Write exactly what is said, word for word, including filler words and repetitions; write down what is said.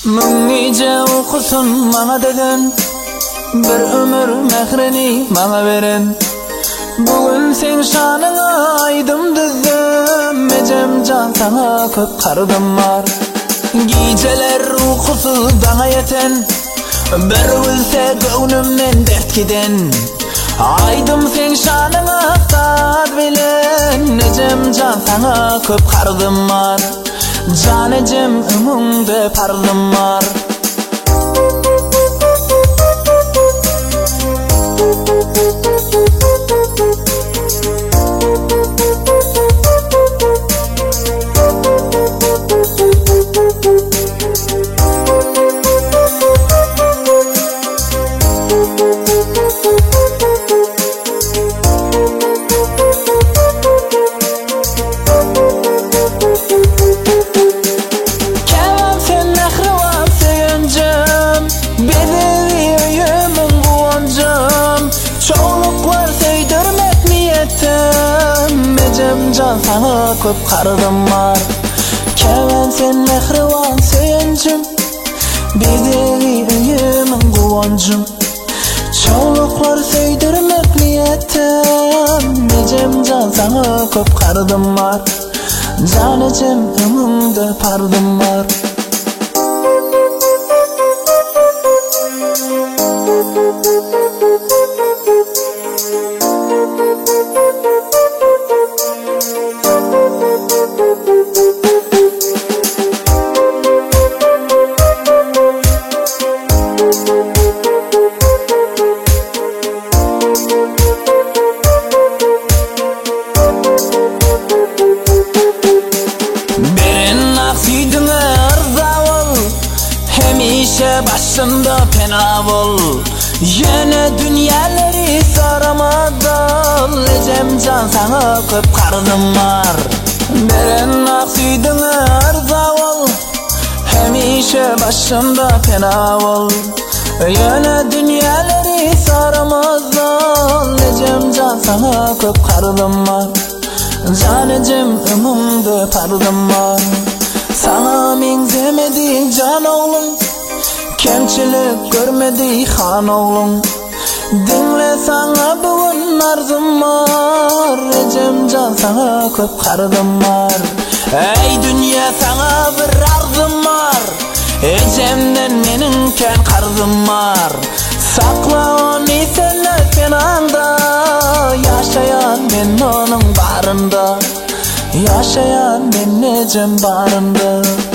Ming nice okusun bana dedin, bir ömür mehrini bana verin. Bugün sen şanına aydım düzdüm, ecem can sana köp kardım var. Geceler uykusu bana yeten, bir bilse gönlümden dert giden. Aydım sen şanına tad bilen, ecem can sana köp kardım var. Can ecem ömümde pardım var. Can sana köp kardım var. Kemen sen mehrivan söyüncüm, bedeli öyümün kuvancım. Çoğluklar söydürmek niyetim, ecem can sana köp kardım var. Can ecem ömümde pardım var. Hemişe başımda fena bol, yine dünyaları saramadan. Ecem can sana köp kardım var. Beren aksıydın arza ol, hemişe başımda fena bol, yine dünyaları saramadan. Ecem can sana köp kardım var. Can ecem ömümde pardım var. Sana menzemedi can oğlum, kemçilik görmedi han oğlum. Dinle sana bugün arzum var, ecem can sana köp kardım var. Ey dünya sana bir arzum var, ecemden meninken kardım var. Sakla onu sen kenanda, yaşayan ben onun barında, yaşayan ben ecem barında.